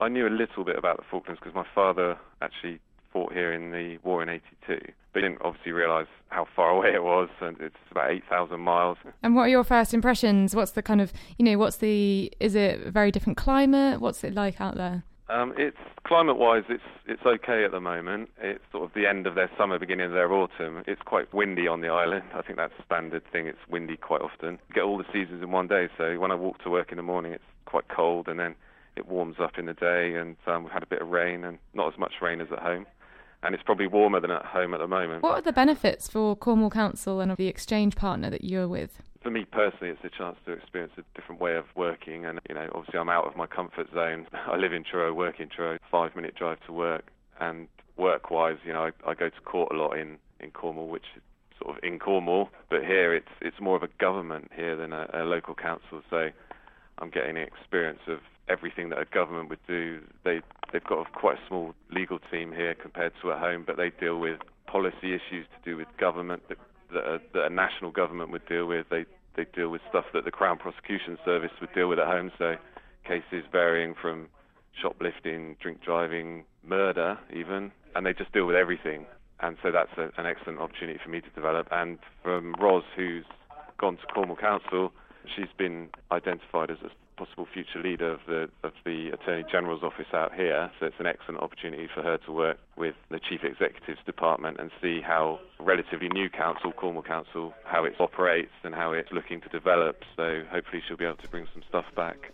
I knew a little bit about the Falklands because my father actually fought here in the war in '82, but didn't obviously realise how far away it was, and it's about 8,000 miles. And what are your first impressions? What's the kind of, is it a very different climate? What's it like out there? It's climate-wise, it's okay at the moment. It's sort of the end of their summer, beginning of their autumn. It's quite windy on the island. I think that's a standard thing. It's windy quite often. You get all the seasons in one day. So when I walk to work in the morning, it's quite cold, and then it warms up in the day. And we've had a bit of rain, and not as much rain as at home. And it's probably warmer than at home at the moment. What are the benefits for Cornwall Council and the exchange partner that you're with? For me personally, it's a chance to experience a different way of working, and obviously I'm out of my comfort zone. I live in Truro, work in Truro, 5-minute drive to work, and work-wise, I go to court a lot in Cornwall, which is sort of in Cornwall, but here it's more of a government here than a local council, so I'm getting the experience of everything that a government would do. They've got quite a small legal team here compared to at home, but they deal with policy issues to do with government that a national government would deal with. They deal with stuff that the Crown Prosecution Service would deal with at home, so cases varying from shoplifting, drink driving, murder even, and they just deal with everything. And so that's an excellent opportunity for me to develop. And from Ros, who's gone to Cornwall Council, she's been identified as a possible future leader of the Attorney General's office out here, so it's an excellent opportunity for her to work with the Chief Executive's department and see how relatively new council, Cornwall Council, how it operates and how it's looking to develop, so hopefully she'll be able to bring some stuff back.